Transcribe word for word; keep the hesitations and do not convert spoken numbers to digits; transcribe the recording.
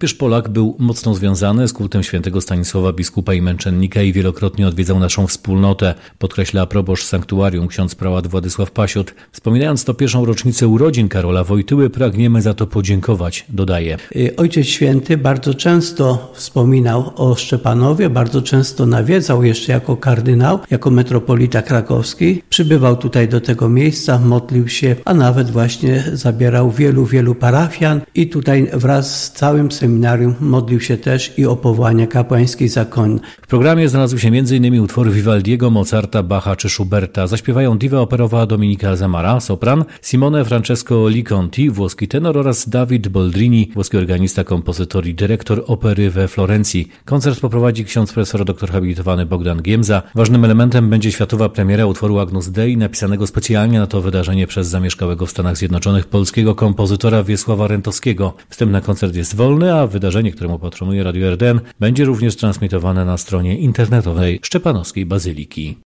Papież Polak był mocno związany z kultem świętego Stanisława, biskupa i męczennika i wielokrotnie odwiedzał naszą wspólnotę, podkreśla proboszcz sanktuarium ksiądz prałat Władysław Pasiut. Wspominając sto pierwszą rocznicę urodzin Karola Wojtyły, pragniemy za to podziękować, dodaje. Ojciec Święty bardzo często wspominał o Szczepanowie, bardzo często nawiedzał jeszcze jako kardynał, jako metropolita krakowski. Przybywał tutaj do tego miejsca, modlił się, a nawet właśnie zabierał wielu, wielu parafian i tutaj wraz z całym seminarium modlił się też i o powołania kapłańskie i zakonne. W programie znalazły się między innymi utwory Vivaldiego, Mozarta, Bacha czy Schuberta. Zaśpiewają diwa operowa Dominika Zamara, sopran, Simone Francesco Liconti, włoski tenor oraz David Boldrini, włoski organista, kompozytor i dyrektor opery we Florencji. Koncert poprowadzi ksiądz profesor doktor habilitowany Bogdan Giemza. Ważnym elementem będzie światowa premiera utworu Agnus Dei, napisanego specjalnie na to wydarzenie przez zamieszkałego w Stanach Zjednoczonych polskiego kompozytora Wiesława Rentowskiego. Wstęp na koncert jest wolny, a wydarzenie, któremu patronuje Radio R D N, będzie również transmitowane na stronie internetowej Szczepanowskiej Bazyliki.